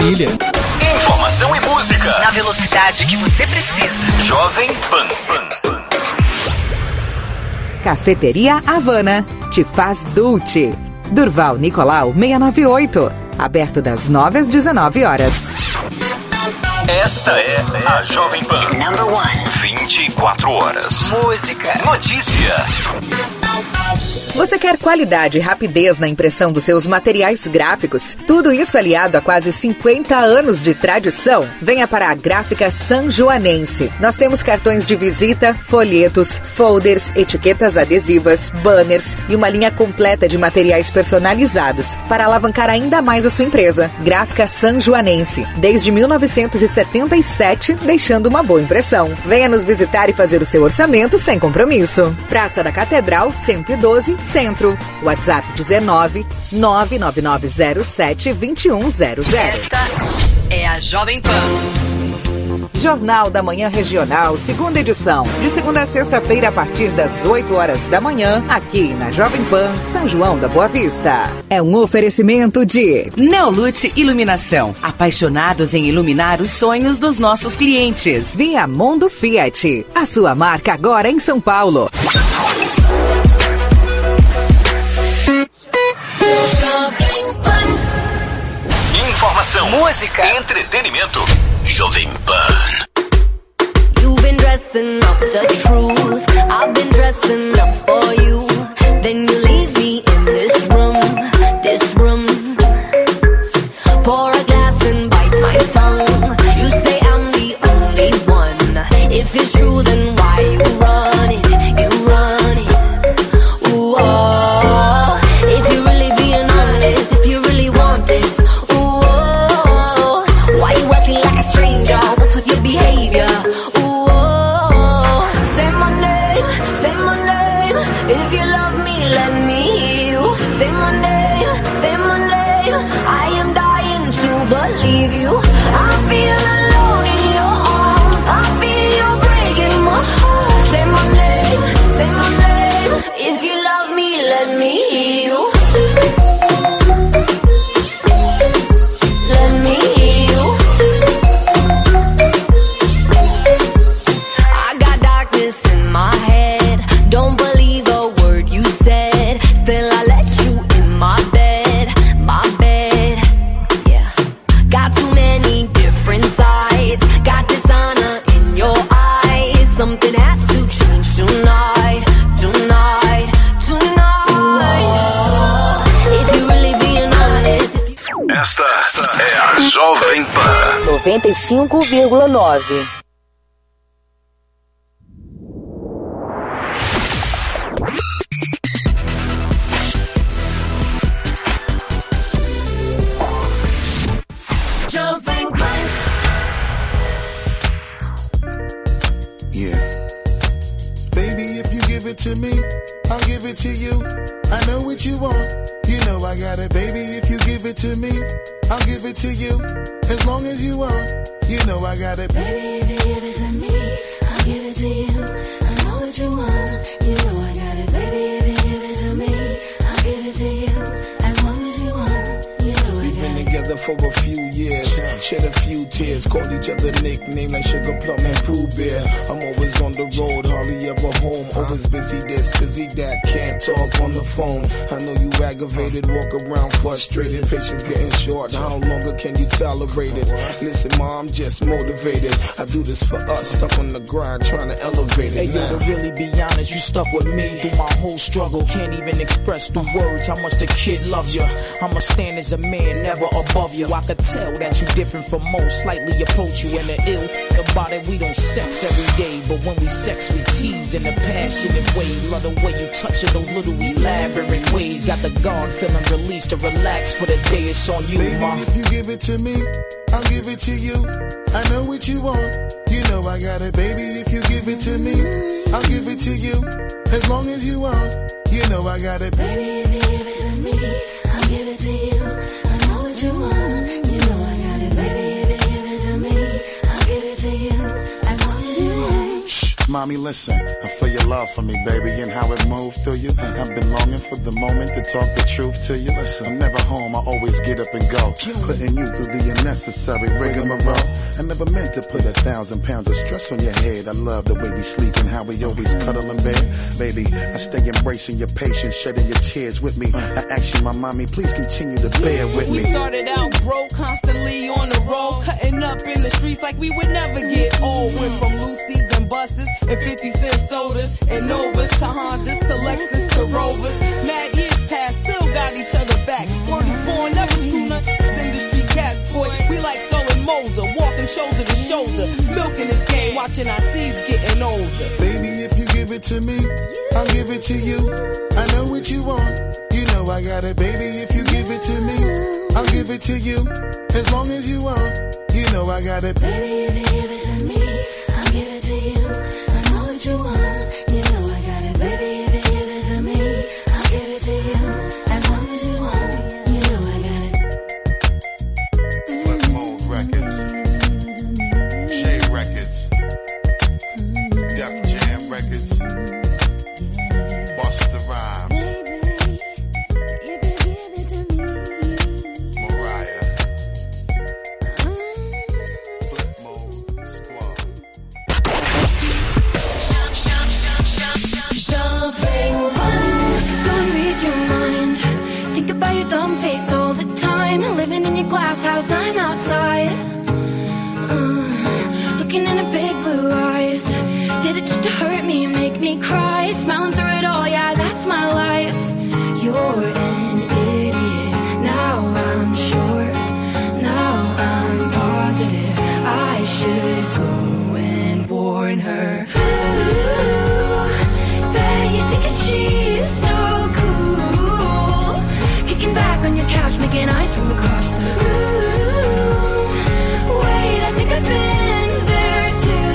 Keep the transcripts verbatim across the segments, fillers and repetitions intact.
família. Informação e música na velocidade que você precisa. Jovem Pan. Cafeteria Havana te faz Dulce. Durval Nicolau seiscentos e noventa e oito. Aberto das nove às dezenove horas. Esta é a Jovem Pan. Number one. vinte e quatro horas. Música. Notícia. Você quer qualidade e rapidez na impressão dos seus materiais gráficos? Tudo isso aliado a quase cinquenta anos de tradição? Venha para a Gráfica Sanjoanense. Nós temos cartões de visita, folhetos, folders, etiquetas adesivas, banners e uma linha completa de materiais personalizados para alavancar ainda mais a sua empresa. Gráfica Sanjoanense, desde mil novecentos e setenta e sete, deixando uma boa impressão. Venha nos visitar e fazer o seu orçamento sem compromisso. Praça da Catedral, cento e doze, Centro. WhatsApp dezenove, nove nove nove zero sete, dois um zero zero. Esta é a Jovem Pan. Jornal da Manhã Regional, segunda edição. De segunda a sexta-feira, a partir das oito horas da manhã, aqui na Jovem Pan, São João da Boa Vista. É um oferecimento de Neolute Iluminação. Apaixonados em iluminar os sonhos dos nossos clientes. Viamundo Fiat. A sua marca agora em São Paulo. Informação, música, entretenimento. Jovem Pan. You've been dressing up the truth. I've been dressing up for you. Then you leave me in this room, this room. Pour a glass and bite my tongue. You say I'm the only one. If it's true, then why you run it? You run it. Ooh, oh. If you're really being honest, if you really want this. With your behavior, ooh, oh, say my name, say my name. If you love me, let me hear you. Say my name, say my name. I am dying to believe you. I feel alone in your arms. I feel you breaking my heart. Say my name, say my name. If you love me, let me hear you. Let me hear you. Don't believe a word you said. Still I let you in my bed, my bed. Yeah. Got too many different sides. Got dishonor in your eyes. Something has to change tonight, tonight, tonight. Ooh, if you're really being honest. Esta é a Jovem Pan. noventa e cinco vírgula nove. To me, I'll give it to you. I know what you want. You know I got it, baby. If you give it to me, I'll give it to you. As long as you want. You know I got it, baby. If you give it to me, I'll give it to you. I know what you want. You know I got it, baby. If you give it to me, I'll give it to you. As long as you want. You know I got it. Been together for a few years, shed a few tears, called each other nicknames like Sugar Plum and Pooh Bear. I'm always on the road, hardly ever home. Always busy this, busy that, can't talk on the phone. I know you aggravated, walk around frustrated, patience getting short. How longer can you tolerate it? Listen, ma, I'm just motivated. I do this for us, stuck on the grind, trying to elevate it. Hey, yo, to really be honest, you stuck with me through my whole struggle. Can't even express through words how much the kid loves you. I'ma stand as a man, never above you. I could tell that you different from most, slightly approach you in the ill. About it, we don't sex every day, but when we sex, we tease in a passionate way. Love the way you touch it, those little elaborate ways. Got the guard feeling released to relax for the day. It's on you, baby, ma. If you give it to me, I'll give it to you. I know what you want. You know I got it, baby. If you give it to me, I'll give it to you. As long as you want. You know I got it, baby. If you give it to me, I'll give it to you. I know what you want. You know I got it, baby. If you give it to me, I'll give it to you. As long as you want. My mommy, listen, I feel your love for me, baby, and how it moved through you. I've been longing for the moment to talk the truth to you. Listen, I'm never home, I always get up and go, putting you through the unnecessary rigmarole. I never meant to put a thousand pounds of stress on your head. I love the way we sleep and how we always cuddle in bed. Baby, I stay embracing your patience, shedding your tears with me. I ask you, my mommy, please continue to bear with me. We started out broke, constantly on the road, cutting up in the streets like we would never get old. Went from Lucy's and buses and fifty cent sodas and Novas to Hondas to Lexus to Rovers. Mad years past, still got each other back. Word is born, never screw nothing. Industry cats, boy, we like Skull and Molder, walking shoulder to shoulder, milking this game, watching our seeds getting older. Baby, if you give it to me, I'll give it to you. I know what you want, you know I got it. Baby, if you give it to me, I'll give it to you. As long as you want, you know I got it. Baby, if you give it to me, I'll give it to you. I know what you want, you know I got it. Baby, if you give it to me, I'll give it to you. As long as you want, you know I got it. Flip Mode Records, J Records, Def Jam Records, Busta Rhymes, Mariah, Flip Mode Squad. Don't read your mind. Think about your dumb face all the time. Living in your glass house, I'm outside. Uh, looking in her big blue eyes. Did it just to hurt me, make me cry? Smiling through it all, yeah, that's my life. You're an idiot. Now I'm sure. Now I'm positive. I should go and warn her. You think that she's so cool, kicking back on your couch, making eyes from across the room. Wait, I think I've been there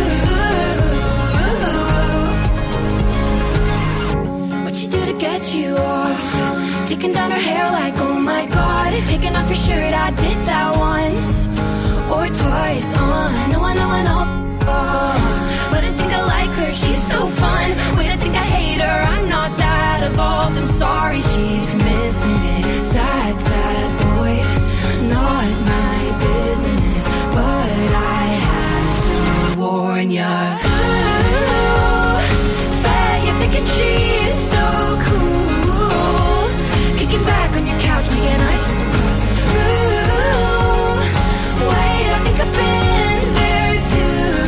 too. What you do to get you off? Taking down her hair like, oh my god. Taking off your shirt, I did that once or twice. Uh, I know, I know, I know. Oh, but I think I like her, she's so fun. Wait, I think I hate her, I'm not that evolved. I'm sorry, she's missing it. Sad, sad boy, not my business, but I had to warn ya. Ooh, bet you're thinking she's so cool, kicking back on your couch, making eyes from across the room. Wait, I think I've been there too.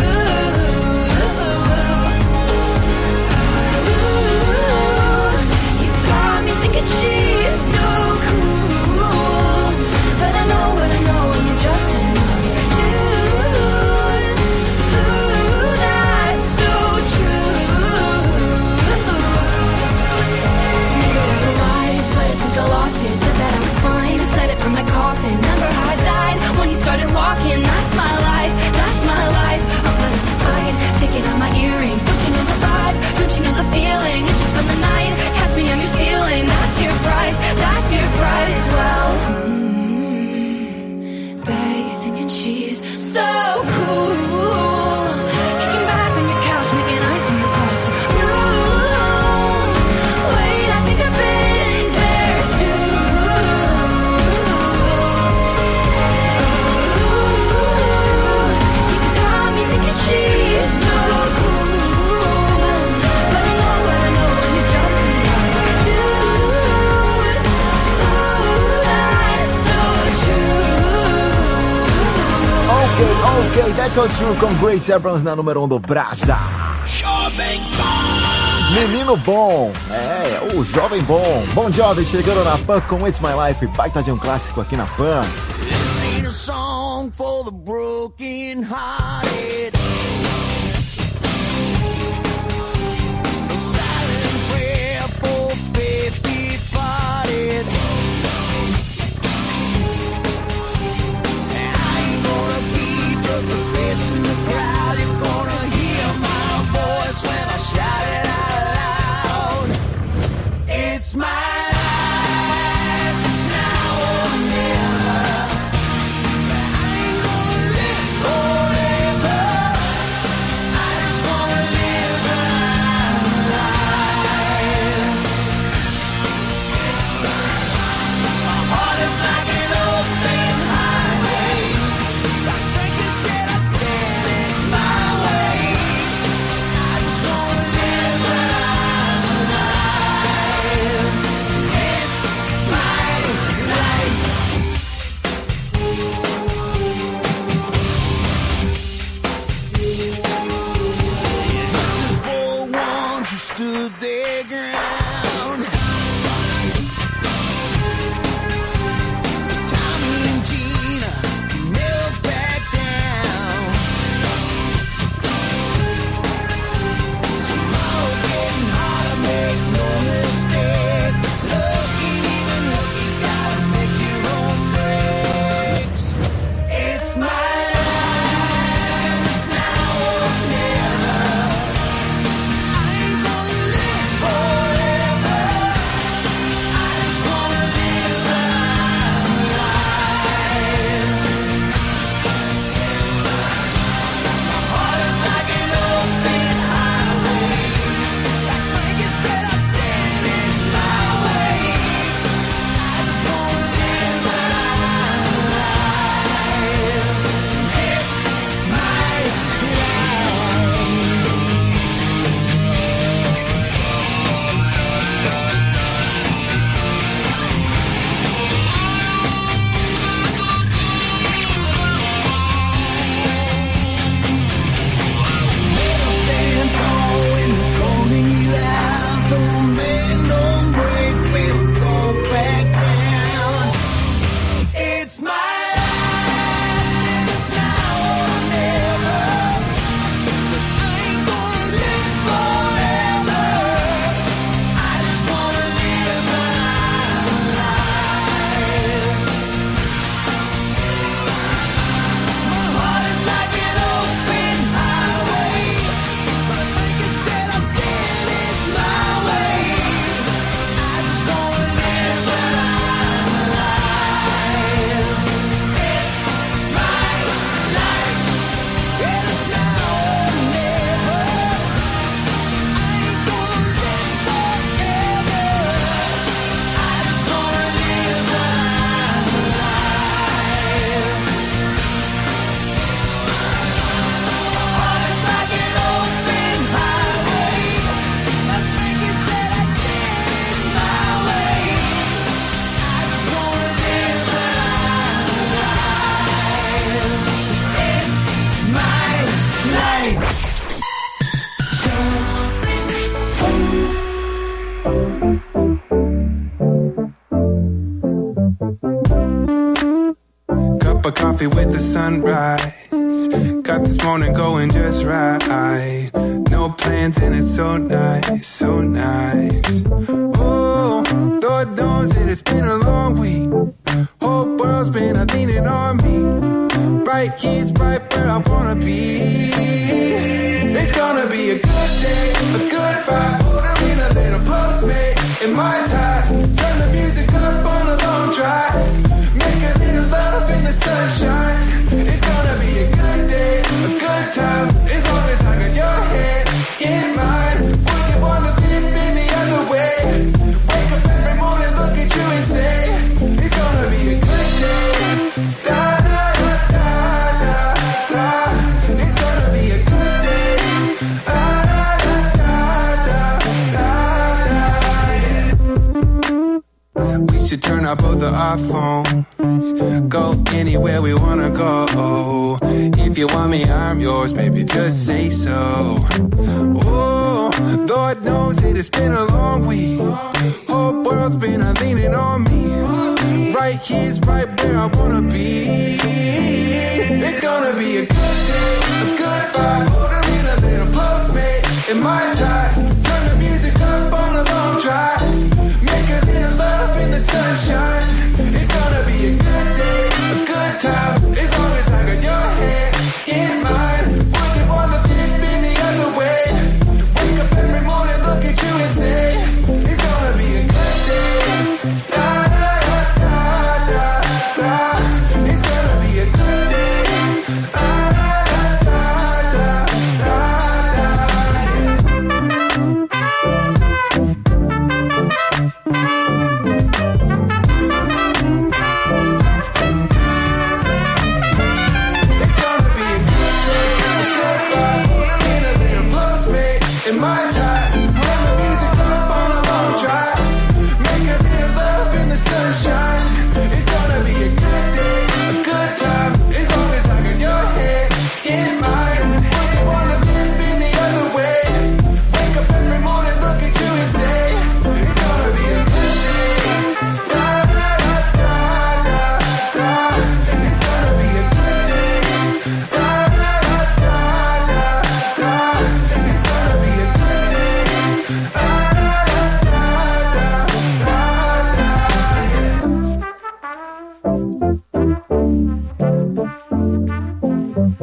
She's so cool, but I know what I know, and you're just another dude. Ooh, that's so true. Made it out alive, but I think I lost it. Said that I was fine, said it from my coffin. Remember how I died when you started walking? That's my life, that's my life. I'll put up a fight, taking out my earrings. Don't you know the vibe? Don't you know the feeling? It's just spend the night, catch me on your ceiling. That's your price, that's your price. Well, mm, bet you're thinking she's so cool, kicking back on your couch, making eyes from across the room. Wait, I think I've been there too. Ooh, you got me thinking she's so cool, but I know what I know, and you're just another dude. Ooh, that's so true. Ok, ok, That's So True com Grace Abrams na número um do Brasa. Jovem Pan. Menino bom, é, o jovem bom. Bon Jovi chegando na Pan com It's My Life, baita de um clássico aqui na Pan. This ain't a song for the broken hearted. A silent prayer for faith departed. And I ain't gonna be just a face in the crowd. You're gonna hear my voice when I shout it out loud. It's my life, it's now or never. I ain't gonna live forever. stood their ground. Tommy and Gina never back down. Tomorrow's getting harder, make no mistake. Look, even look, you gotta make your own breaks. It's my life, it's now or never. I ain't gonna live forever. I just wanna live my life. My heart is like an open highway. Like Frankenstein, I'm dead in my way. I just wanna live my life. It's my stand tall when they're calling you out. Don't bend, don't break, baby, don't back down. It's my life, it's now or never. 'Cause I ain't gonna live forever. I just wanna live my life. My heart is like an open highway. But like I said, I'm dead in my way. I just wanna live my life. It's my life. And it's now or never. I ain't gonna live forever. I just wanna live my life. My heart is like an open highway. But like you said, I did it my way. I just wanna live my life. It's my life. Cup of coffee with the sunrise. Got this morning going just right. No plans and it's so nice, so nice. Oh, Lord knows that it's been a long week. Whole world's been a leaning on me. Right here's right where I wanna be. It's gonna be a good day, a good vibe. Ordering a little Postmates in my time. Turn the music up on a long drive. Make a little love in the sunshine. It's gonna be a good day, a good time. As long as I got your hand in mine. Wouldn't wanna dip any other way. Wake up every morning, look at you and say, it's gonna be a good day. Da da da da da da. It's gonna be a good day. Da da da da da da. We should turn up both of our phones. Go anywhere we wanna go. If you want me, I'm yours, baby, just say so. Oh, Lord knows that it's been a long week. Whole world's been a leaning on me. Right here's right where I wanna be. It's gonna be a good day, a good vibe. Ordering a little Postmates in my time. Turn the music up on a long drive. Make a little love in the sunshine. It's gonna be a good day, a good time. As long as I got your hand in mine. Wouldn't wanna dip any other way. Wake up every morning, look at you and say, it's gonna be a good day. Da da da da da da. It's gonna be a good day. Da da da da da da.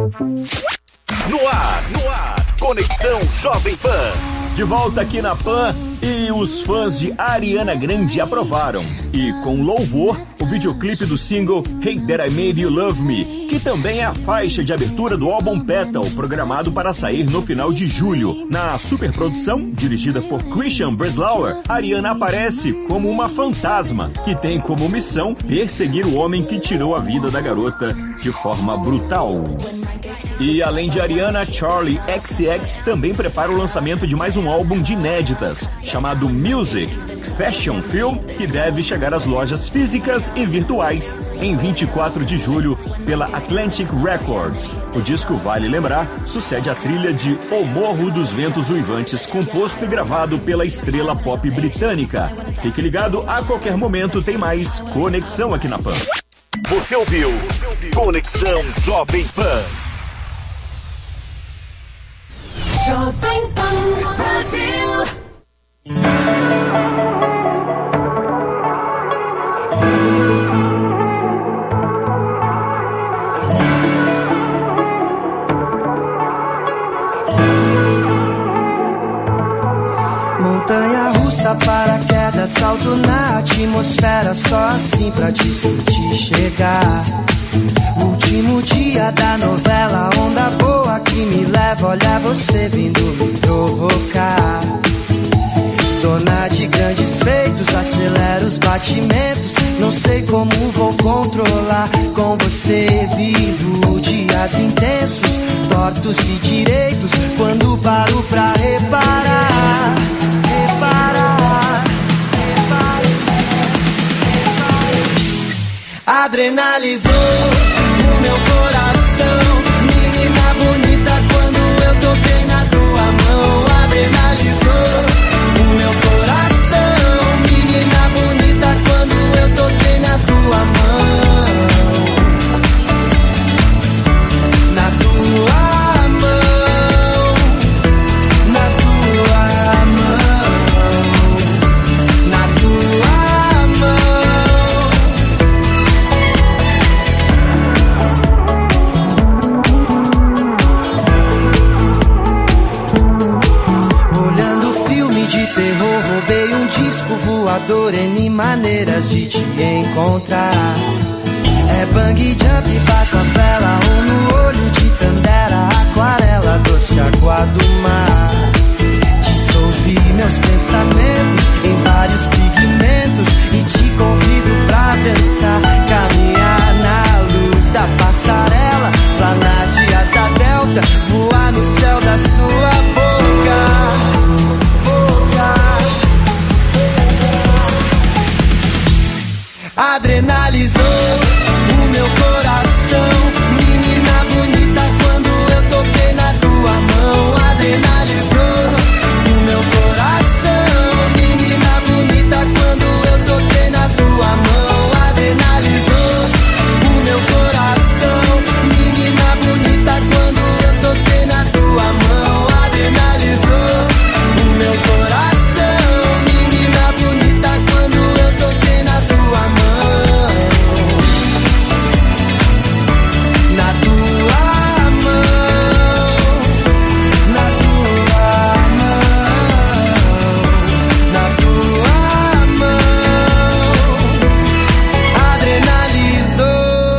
No ar, no ar, Conexão Jovem Pan. De volta aqui na Pan, e os fãs de Ariana Grande aprovaram. E com louvor, o videoclipe do single Hey That I Made You Love Me, que também é a faixa de abertura do álbum Petal, programado para sair no final de julho. Na superprodução, dirigida por Christian Breslauer, Ariana aparece como uma fantasma, que tem como missão perseguir o homem que tirou a vida da garota de forma brutal. E além de Ariana, Charli X X também prepara o lançamento de mais um álbum de inéditas, chamado Music Fashion Film, que deve chegar às lojas físicas e virtuais em vinte e quatro de julho pela Atlantic Records. O disco, vale lembrar, sucede à trilha de O Morro dos Ventos Uivantes, composto e gravado pela estrela pop britânica. Fique ligado, a qualquer momento tem mais Conexão aqui na Pan. Você ouviu Conexão Jovem Pan. Jovem Pan Brasil. Montanha russa, paraquedas, salto na atmosfera, só assim pra te sentir chegar. Último dia da novela, onda boa que me leva, olha você vindo me provocar. Dona de grandes feitos, acelera os batimentos, não sei como vou controlar. Com você vivo dias intensos, tortos e direitos, quando paro pra reparar. Reparar, reparar, reparar. Adrenalizou o meu coração, menina bonita, quando eu toquei na tua mão. Adrenalizou o meu coração, menina bonita, quando eu toquei na tua mão. Na tua mão, na tua mão, na tua mão. Olhando filme de terror, roubei um disco voador, N maneiras de te encontrar. É bang jump, bato a vela, um no olho de tandera, aquarela, doce água do mar. Dissolvi meus pensamentos em vários pigmentos e te convido pra dançar, caminhar na luz da passarela, planar de asa delta, voar no céu da sua boca. Boca. Adrenalizou o meu coração, menina bonita, quando eu toquei na tua mão. Adrenalizou o meu coração, menina bonita, quando eu toquei na tua mão. Adrenalizou o meu coração, menina bonita, quando eu toquei na tua mão. Adrenalizou o meu coração, menina bonita, quando eu toquei na tua mão. Na tua mão, na tua mão, na tua mão. Adrenalizou.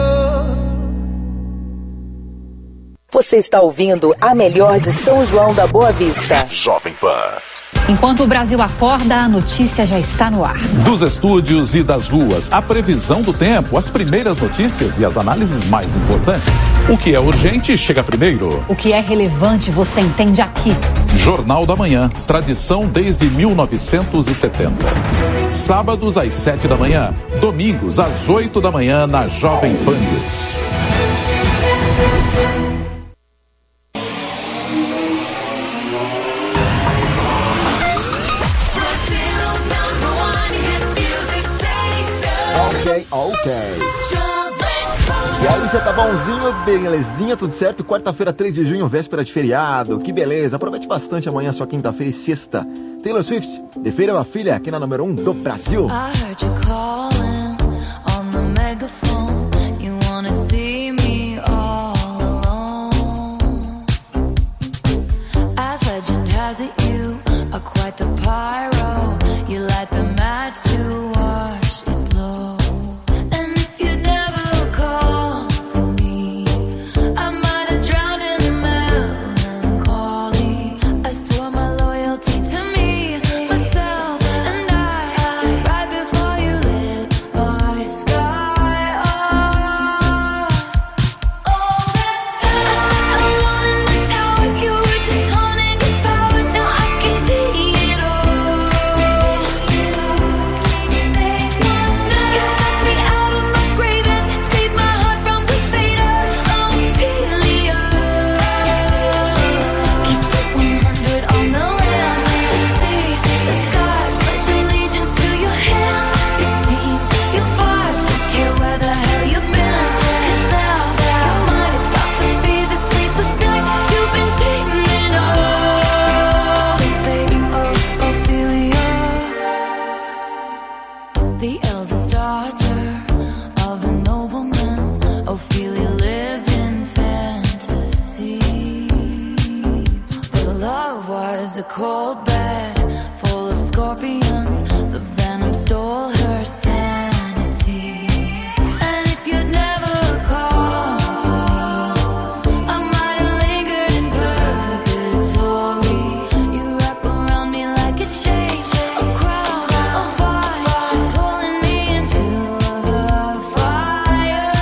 Você está ouvindo a melhor de São João da Boa Vista. Jovem Pan. Enquanto o Brasil acorda, a notícia já está no ar. Dos estúdios e das ruas, a previsão do tempo, as primeiras notícias e as análises mais importantes. O que é urgente chega primeiro. O que é relevante você entende aqui. Jornal da Manhã, tradição desde mil novecentos e setenta. Sábados às sete da manhã, domingos às oito da manhã na Jovem Pan News. Ok, ok. E aí, você tá bonzinho? Belezinha, tudo certo? Quarta-feira, três de junho, véspera de feriado. Que beleza, aproveite bastante amanhã, sua quinta-feira e sexta. Taylor Swift, de Feira a Filha, aqui na número um do Brasil. I heard you calling on the megaphone. You wanna see me all alone. a cold bed full of scorpions. The venom stole her sanity. And if you'd never called for me, I might have lingered in purgatory. You wrap around me like a chain, a crown, a fire, pulling me into the fire.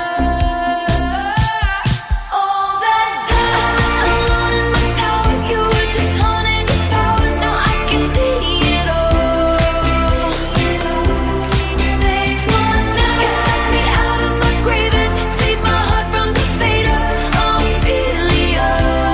All that time alone in my tower, you were just haunting your powers. Now I can see it all. They want now. You took me out of my grave and saved my heart from the fate of Ophelia.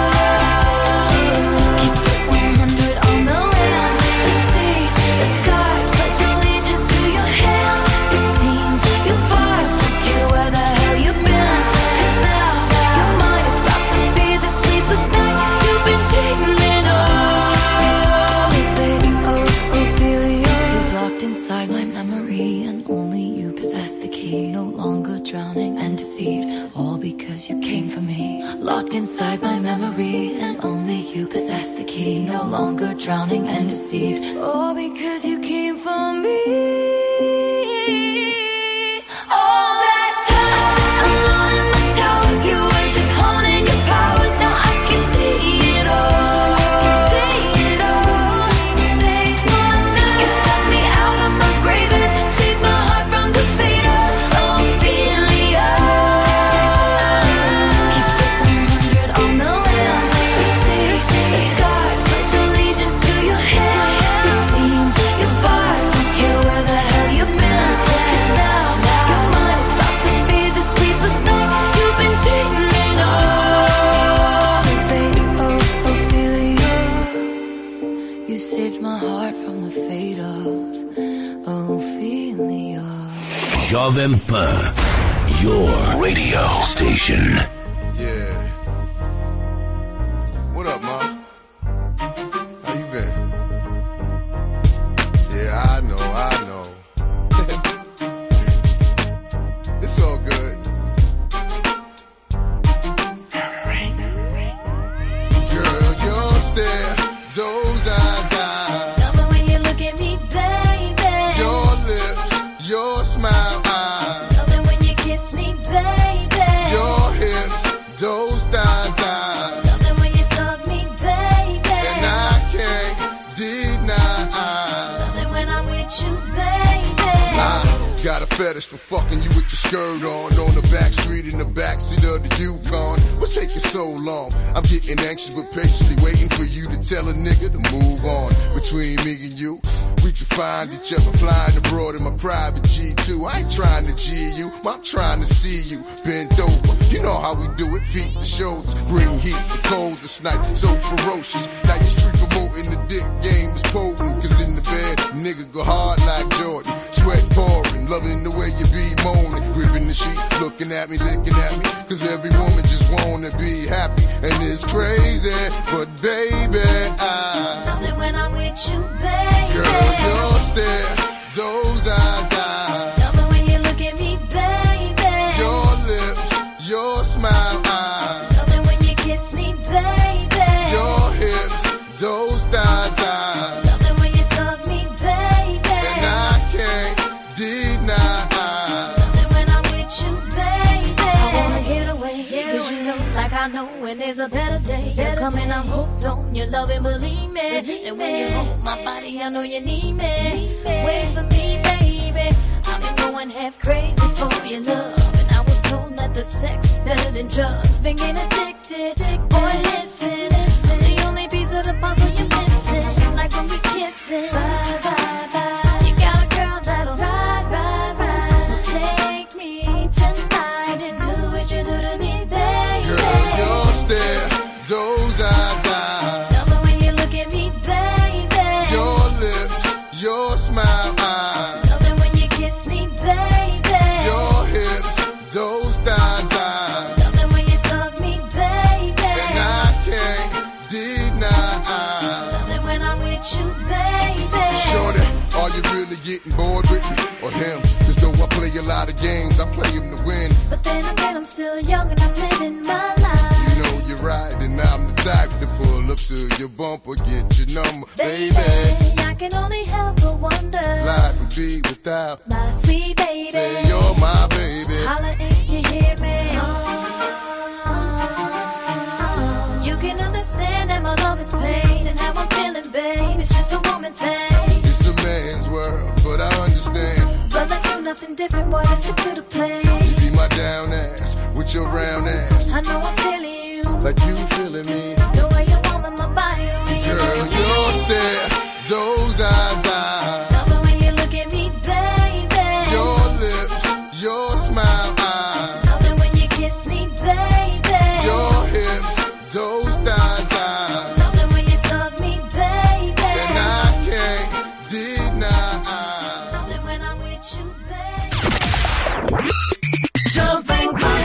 Keep it one hundred on the land, the seas, the sky. Pledge allegiance to your hands, your team, your vibes. Don't care where the hell you've been. 'Cause now your mind is about to be the sleepless night you've been dreaming of. Fate of Ophelia is locked inside my memory, and only you possess the key. No longer drowning and deceived, all because you came for me. Locked inside my memory, and only you possess the key. No longer drowning and deceived, all because you came for me. All that time alone in my tower, you were just haunting your powers. Now I can see it all. I can see it all. They want now. You took me out of my grave and saved my heart from the fate of Ophelia. Keep it one hundred on the land, the seas, the sky. Pledge allegiance to your hands, your team, your vibes. Don't care where the hell you've been. 'Cause now your mind is about to be the sleepless night you've been dreaming of. The fate of Ophelia. You saved my heart from the fate of Ophelia. Jovem Pan, your radio station. Yeah. What up, Mom? How you been? Yeah, I know, I know. It's all good. Girl, your stare, those eyes, eyes. Love it when you look at me, baby. Your lips, your smile, eyes. Love it when you kiss me, baby. Your hips, those thighs, eyes. Love it when you hug me, baby. And I can't deny. Love it when I'm with you, baby. I got a fetish for fucking you with your skirt on on the back street in the backseat of the Yukon. What's taking so long? I'm getting anxious but patiently waiting for you to tell a nigga to move on. Between me and you, we can find each other flying abroad in my private G two. I ain't trying to G you, I'm trying to see you bent over. You know how we do it, feet to shoulders, bring heat to cold this night, so ferocious. Now you street promoting the dick game is potent, cause in the bed, nigga go hard like Jordan. Sweat pouring, loving the way you be moaning, gripping the sheet, looking at me, licking at me, cause every woman just wanna be happy, and it's crazy, but baby, I Love it when I'm with you, baby. Girl, your stare, those eyes, eyes. Love it when you look at me, baby. Your lips, your smile, eyes. Love it when you kiss me, baby. Your hips, those thighs, eyes. Love it when you hug me, baby. And I can't deny. Love it when I'm with you, baby. I wanna get away, cause you know, like I know when there's a better day. You're coming, I'm hooked on your love and believe me. And when you hold my body, I know you need me. Wait for me, baby. I've been going half crazy for your love, and I was told that the sex is better than drugs. Been getting addicted, boy, listen. I'm the only piece of the puzzle you're missing. Like when we kissing, bye, bye, bye. You got a girl that'll ride, ride, ride. So take me tonight and do what you do to me, baby. Girl, your stare, those eyes, eyes. Love it when you look at me, baby. Your lips, your smile, eyes. Love it when you kiss me, baby. Your hips, those thighs, eyes. Love it when you hug me, baby. And I can't deny. Love it when I'm with you, baby. Shorty, are you really getting bored with me or him? Cause though I play a lot of games, I play them to win. But then again, I'm still young and I'm living my life. You know you're right, and I'm the type to pull up to your bumper, get your number, baby. Baby, I can only help but wonder. Life would be without my sweet baby. Hey, you're my baby. Holla if you hear me. Oh, you can understand that my love is pain and how I'm feeling, babe. It's just a woman thing. It's a man's world, but I understand. But let's do nothing different, boy. Let's stick to the plan. You be my down ass with your round ass. I know I'm feeling you like you feeling me. The way you warm my body, when you girl, your stare, those eyes, eyes. Love it when you look at me, baby. Your lips, your smile, eyes. Love it when you kiss me, baby. Your hips, those thighs, eyes. Love it when you hug me, baby. And I can't deny. Love it when I'm with you, baby. Jovem Pan.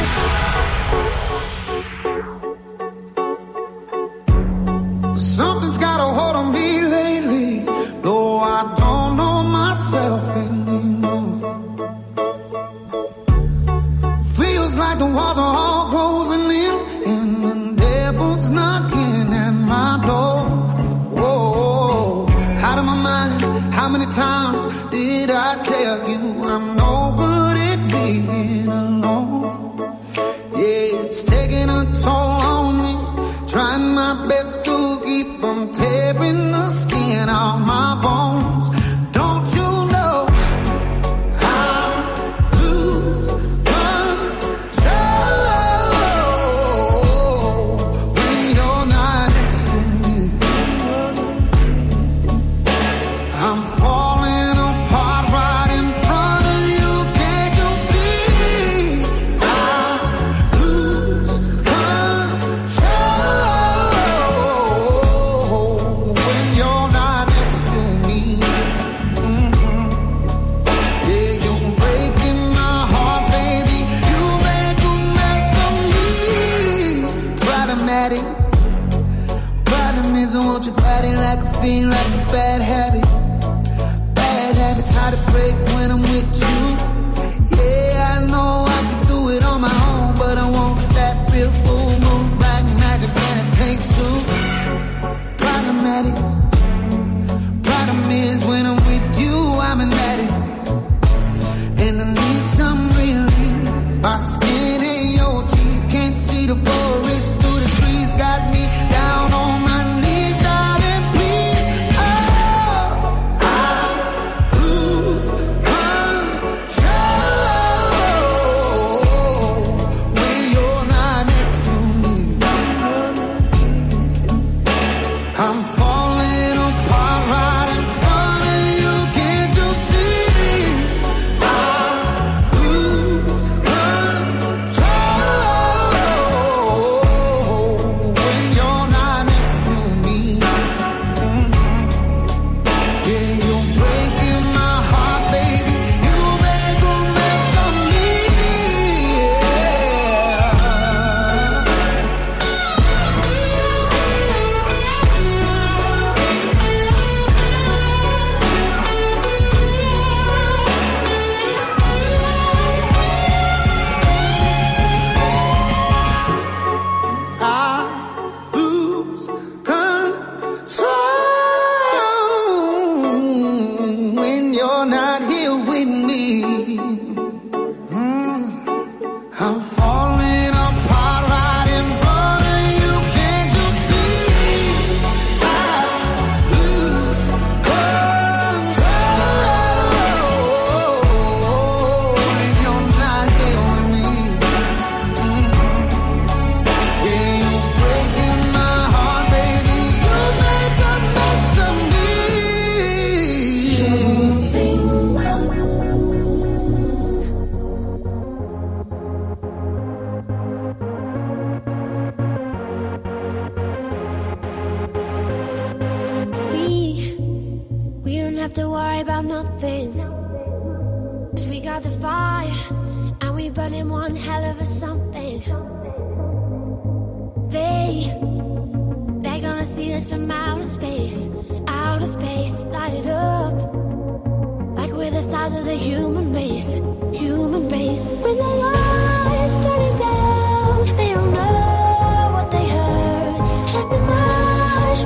Something's got a hold on me lately, though I don't know myself anymore. Feels like the walls are all closing in, and the devil's knocking at my door. Whoa, out of my mind, how many times did I tell you I'm no good at being alone? Yeah, it's taking a toll on me, trying my best to keep from tearing the skin off my bones. Don't you know how to control when you're not next to me? I'm falling apart right in front of you. Can't you see? I lose control when you're not next to me. Mm-hmm. Yeah, you're breaking my heart, baby. You make a mess of me. Problematic. Problem is, I want your body like a fiend, like a bad habit. Bad habits hard to break when I'm with you. Yeah, I know I can do it on my own, but I want that real full moon, black magic, and it takes two. Problematic. Problem is, when I'm with you, I'm an addict, and I need some relief. My skin and your teeth can't see the forest through the trees. Got me down on my knees, darling, please. Oh, I lose control when you're not next to me. I'm falling apart right in front of you. Can't you see? I lose control when you're not next to me. Mhm. Yeah, you're breaking my heart, baby. You make a mess of me. I lose control when you're not here with me. Mm. I'm falling apart right in front of you. Can't you see? I lose control when you're not here with me. Yeah, you're breaking my heart, baby. You make a mess of me. We, we don't have to worry about nothing. 'Cause we got the fire, and we burning one hell of a something. They, they're gonna see us from outer space, outer space, light it up. Like we're the stars of the human race, human race. When the lights turning down, they don't know what they heard. Strike the march,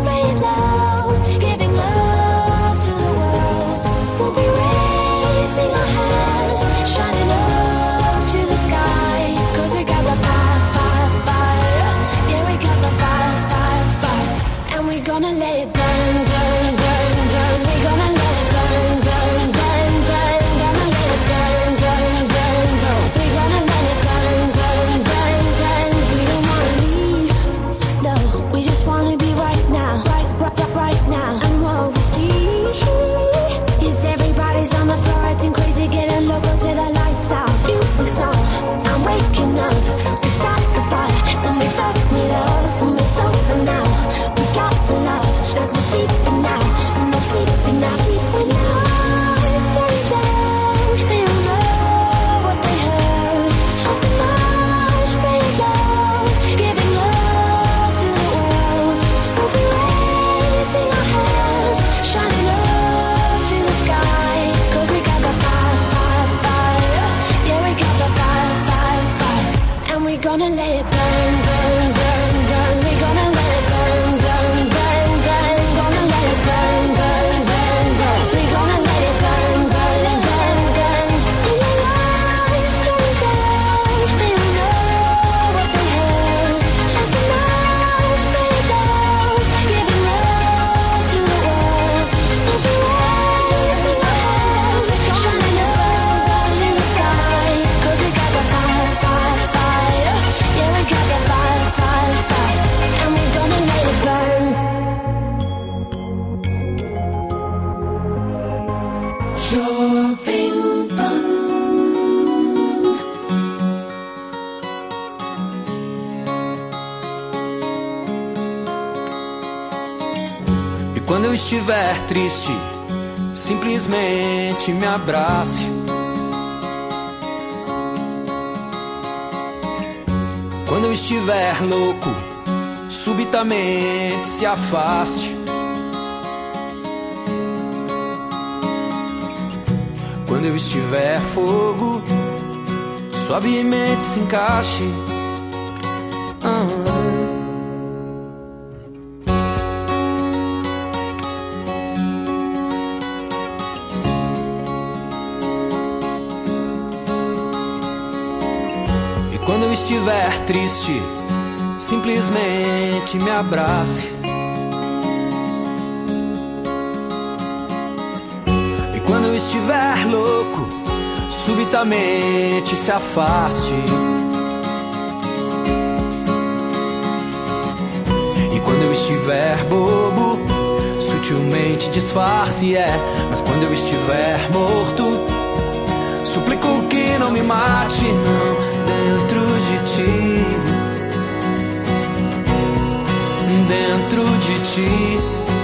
quando eu estiver triste, simplesmente me abrace. Quando eu estiver louco, subitamente se afaste. Quando eu estiver fogo, suavemente se encaixe. Ah. E quando eu estiver triste, simplesmente me abrace. E quando eu estiver louco, subitamente se afaste. E quando eu estiver bobo, sutilmente disfarce, é. Mas quando eu estiver morto, suplico que não me mate, não, dentro de ti. Dentro de ti.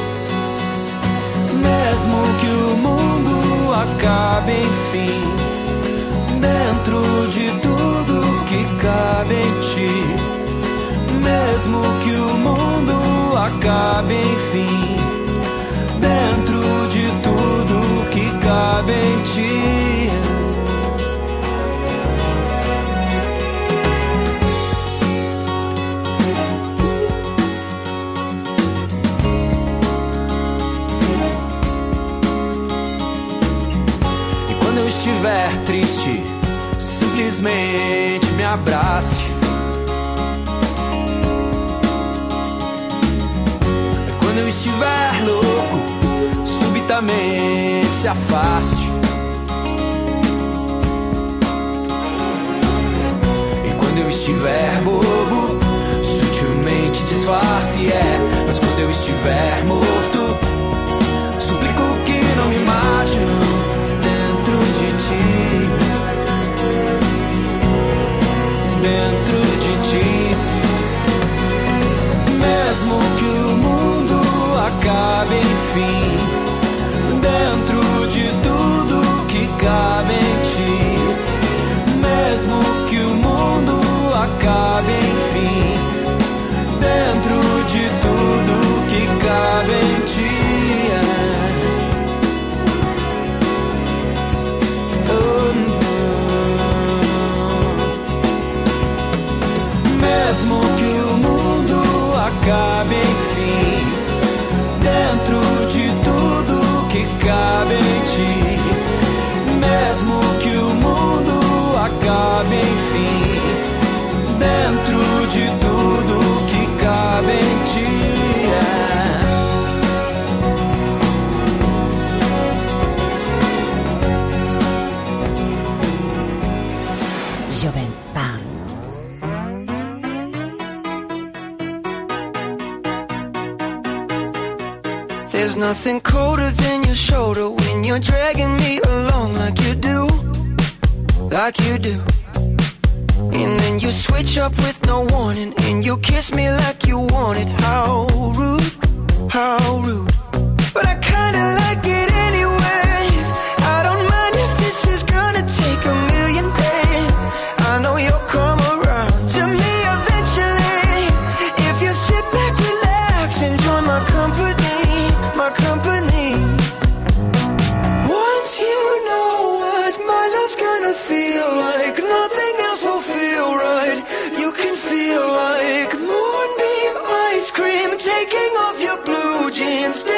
Mesmo que o mundo acabe, enfim, dentro de tudo que cabe em ti. Mesmo que o mundo acabe, enfim, dentro de tudo que cabe em ti. E quando eu estiver triste, simplesmente me abrace. Quando eu estiver louco, subitamente se afaste. E quando eu estiver bobo, sutilmente disfarce, é. Mas quando eu estiver morto, suplico que não me mate, não, dentro de ti. Dentro de ti. Mesmo que o mundo acabe, enfim, dentro de tudo que cabe em ti. Mesmo que o mundo acabe, enfim, dentro de tudo que cabe em ti. Oh, mesmo que o mundo acabe, enfim, dentro de tudo que cabe em ti. Mesmo que o mundo acabe, enfim, dentro de tudo que cabe em ti. Jovem Pan. There's nothing colder than your shoulder when you're dragging me along like you do, like you do. And then you switch up with no warning, and you kiss me like you want it. How rude, how rude. But I kinda like it anyways. I don't mind if this is gonna take a million days. I know you'll come around to me eventually. If you sit back, relax, enjoy my company, my company. Once you know what my love's gonna feel like, nothing else will feel right. You can feel like moonbeam ice cream taking off your blue jeans.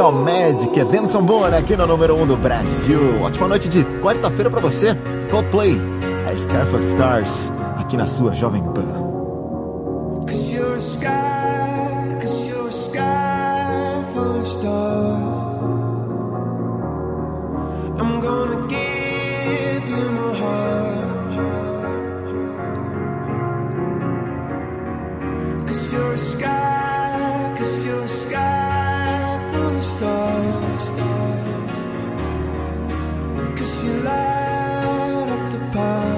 Tropical Magic, é Denson Boone aqui no número um do Brasil. Ótima noite de quarta-feira pra você. Coldplay, a Sky for Stars, aqui na sua Jovem Pan. Cause you're a sky, cause you're a sky full of stars. I'm gonna give you my heart. Cause you're a sky, cause you're a sky full of stars. Cause you light up the path.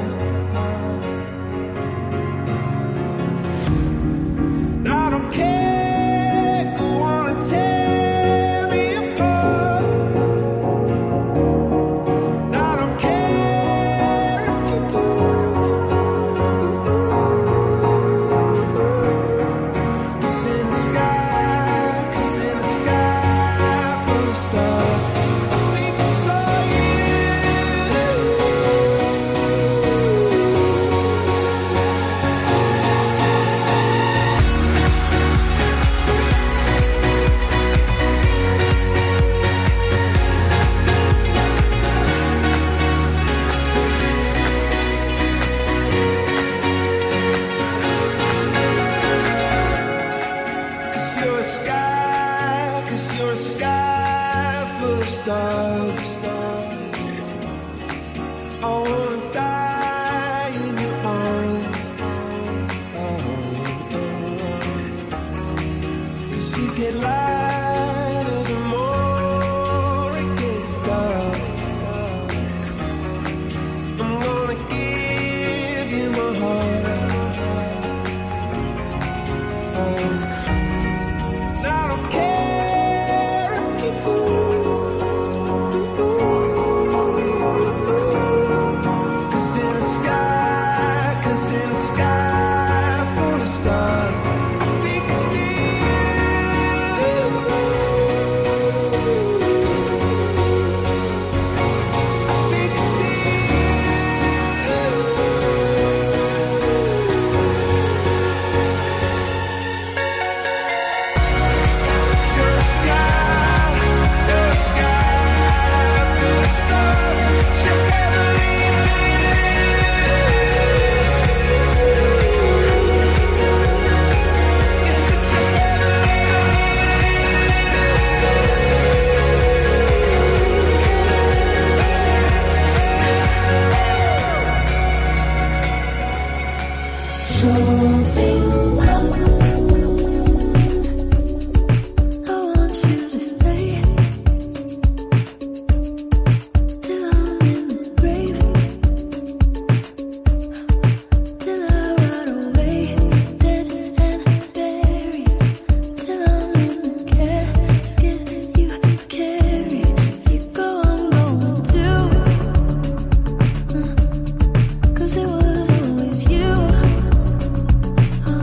I don't care, go on and tear me apart. I don't care if you do. Cause in the sky, cause in the sky full of stars, I think I saw you. Cause you're a sky, cause you're a sky full of stars. I wanna die in your arms. Cause you get lighter the more it gets dark. I'm gonna give you my heart. I don't care if you do. Cause in the sky, cause in the sky full of stars, I think I see you. I think I see you're a sky, you're a sky full of stars. You'll never leave me. You're such a I want you to stay till I'm in the grave, till I rot away, dead and buried, till I'm in the casket you carry. If you go, I'm going too. Cause it was always you.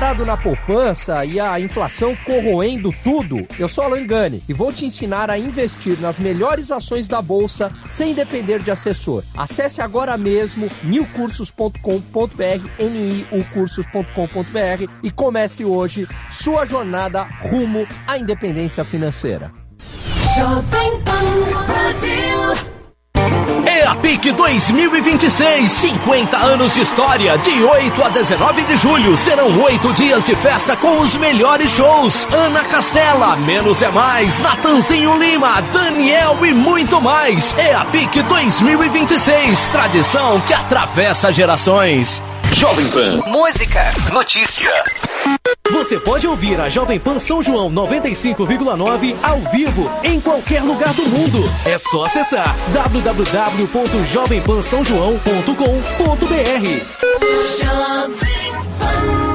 parado na poupança e a inflação corroendo tudo? Eu sou Alan Gani e vou te ensinar a investir nas melhores ações da Bolsa sem depender de assessor. Acesse agora mesmo new cursos ponto com ponto b r, n i u cursos ponto com ponto b r e comece hoje sua jornada rumo à independência financeira. Jovem Pan Brasil. É a P I C dois mil e vinte e seis, cinquenta anos de história, de oito a dezenove de julho, serão oito dias de festa com os melhores shows, Ana Castela, Menos é Mais, Natanzinho Lima, Daniel e muito mais. É a P I C dois mil e vinte e seis, tradição que atravessa gerações. Jovem Pan. Música. Notícia. Você pode ouvir a Jovem Pan São João noventa e cinco vírgula nove ao vivo em qualquer lugar do mundo. É só acessar w w w ponto jovem pan são joão ponto com ponto b r. Jovem Pan.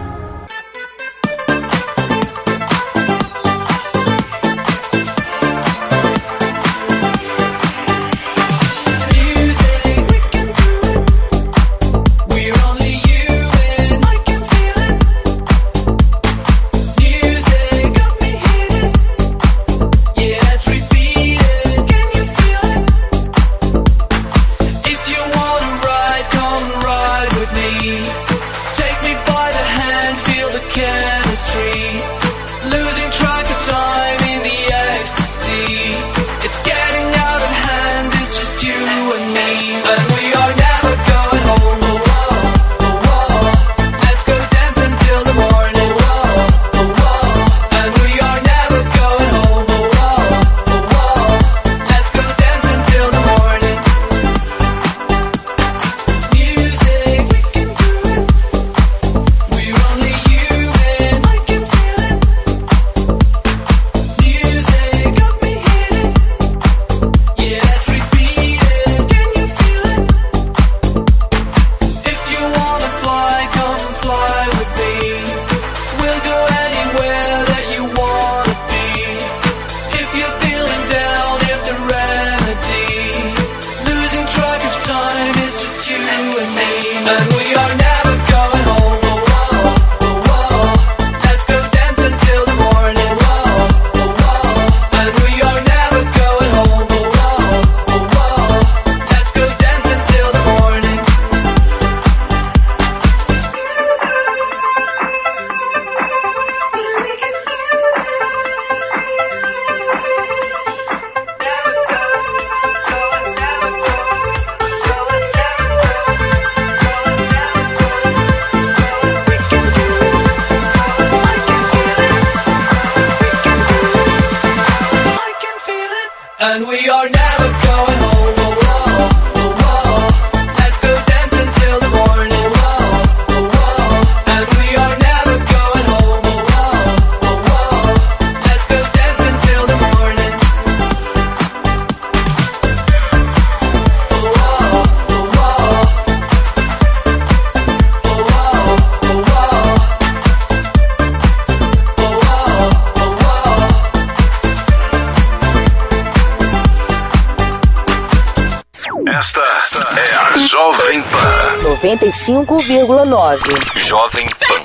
noventa e cinco vírgula nove. Jovem Pan.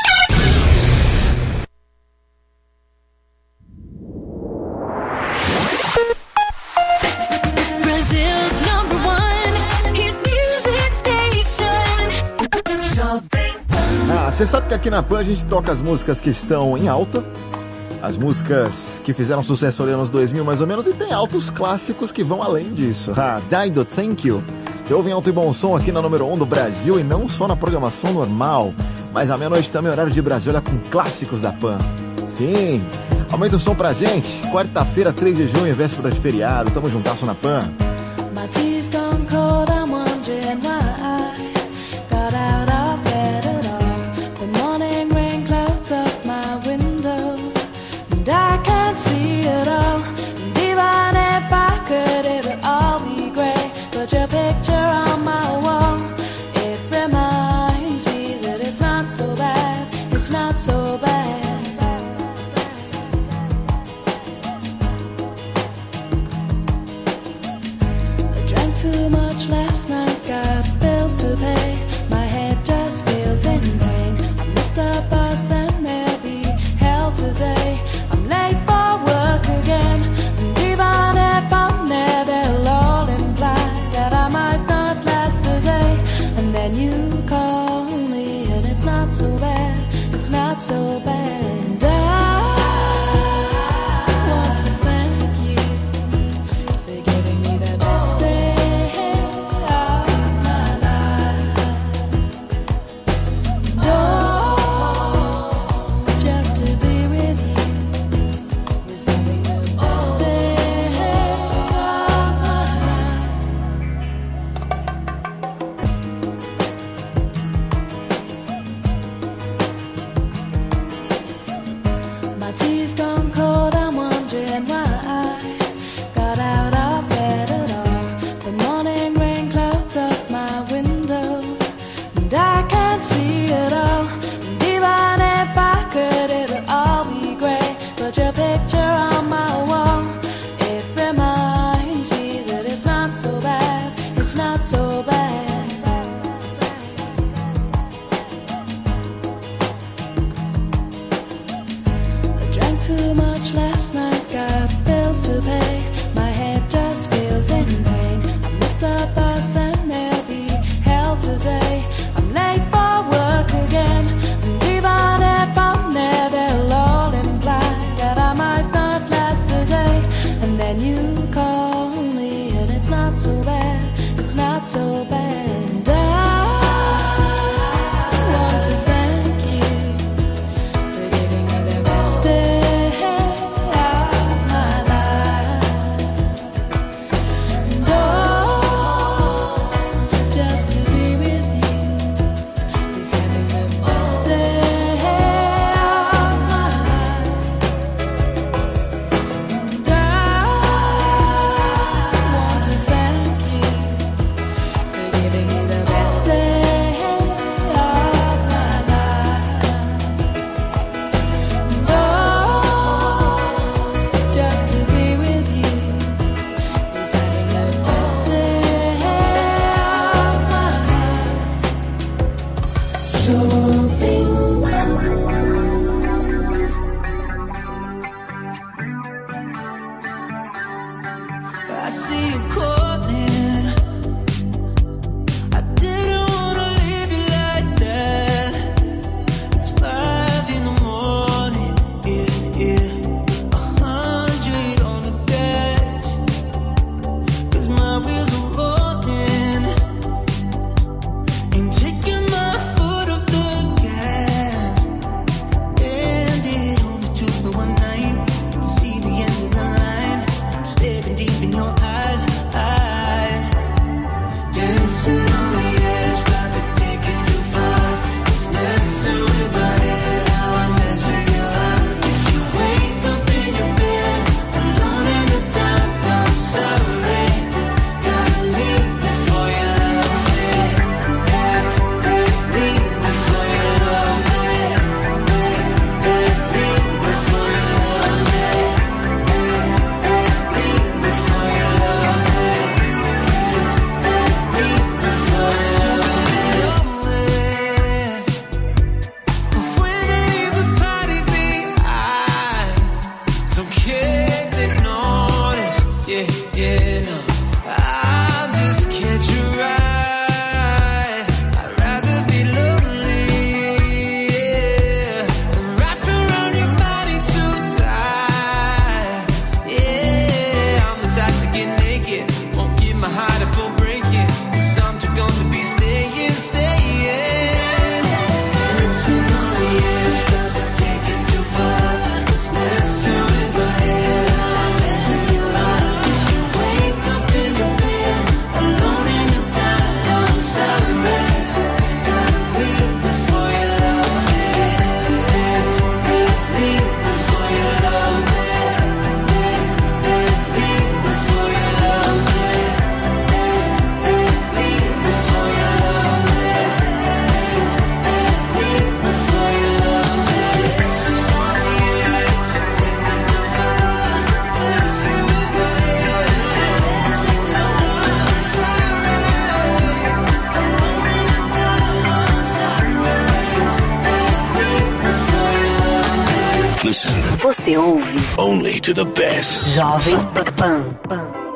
Ah, você sabe que aqui na Pan a gente toca as músicas que estão em alta, as músicas que fizeram sucesso ali nos dois mil mais ou menos, e tem altos clássicos que vão além disso. Ah, Dido, Thank You. Você ouve em alto e bom som aqui na número um do Brasil, e não só na programação normal, mas à meia-noite também horário de Brasília com clássicos da Pan. Sim, aumenta o som pra gente. Quarta-feira, três de junho, véspera de feriado, tamo juntasso na Pan. My tea's gone cold, I'm wondering why I got out of bed at all. The morning rain clouds up my window, and I can't see it all. And even if I could, it'll all be grey. But your picture on my wall, it reminds me that it's not so bad, it's not so bad. it's not so bad. I want to thank you for giving me the best day of my life. Oh, just to be with you is having the best day of my life. My tea's gone cold, I'm wondering why I got out of bed at all. The morning rain clouds up my window, and I can't see it all. And even if I could, it'll all be grey. But your picture on my wall, it reminds me that it's not so bad, it's not so bad. I drank too much last night, got bills to pay. My head just feels in pain. I missed the bus and there'll be hell today. I'm late for work again, and even if I'm there, they'll all imply that I might not last the day. And then you call me, and it's not so bad, it's not so bad. I want to thank you for giving me the best day of my life. And oh, just to be with you is having the best day of my life. And I want to thank you for giving me the best day of my life. And oh, just to be with you is having the best day of my I see you calling. I didn't wanna leave you like that. It's five in the morning, yeah, yeah. A hundred on the dash, 'cause my wheels are rolling. Ain't taking my foot off the gas. Ended on the two for one night. See the end of the line, staring deep in your eyes, eyes. Dancing on the edge, about to take it too far. It's messing with my head, how I mess with your heart. If you wake up in your bed, alone in the dark, I'm sorry. Gotta leave before you love me. Leave before you love me. Leave before you love me. Leave before you love me. Leave before you love me. When I leave the party behind, don't care if they notice. Yeah, yeah, no. I'll just catch a ride. I'd rather be lonely, yeah. Than wrapped around your body too tight. Yeah, I'm the type to get naked. Won't give my heart a full breaking. 'Cause I'm just gonna be staying, staying. Dancing on the edge, about to take it too far. It's messing with my head, how I mess with your heart. If you wake up in your bed, alone in the dark, I'm sorry. Gotta leave before you love me. Leave before you love me. Leave before you love me. Leave before you love me. Leave before you love me. Dancing on the edge, take it too far. Dancing with my head, dance with your heart. I'm sorry. Alone in the dark, I'm sorry. Leave before you love me. Listen Você ouve only to the best. Jovem Pan. Pan.